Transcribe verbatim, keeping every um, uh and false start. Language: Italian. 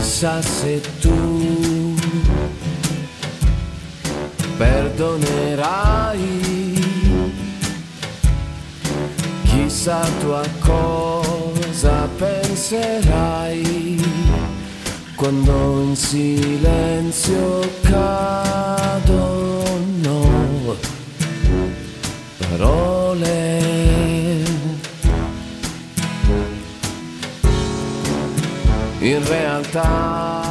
Chissà se tu perdonerai, chissà tu a cosa penserai quando in silenzio cadono parole. In realtà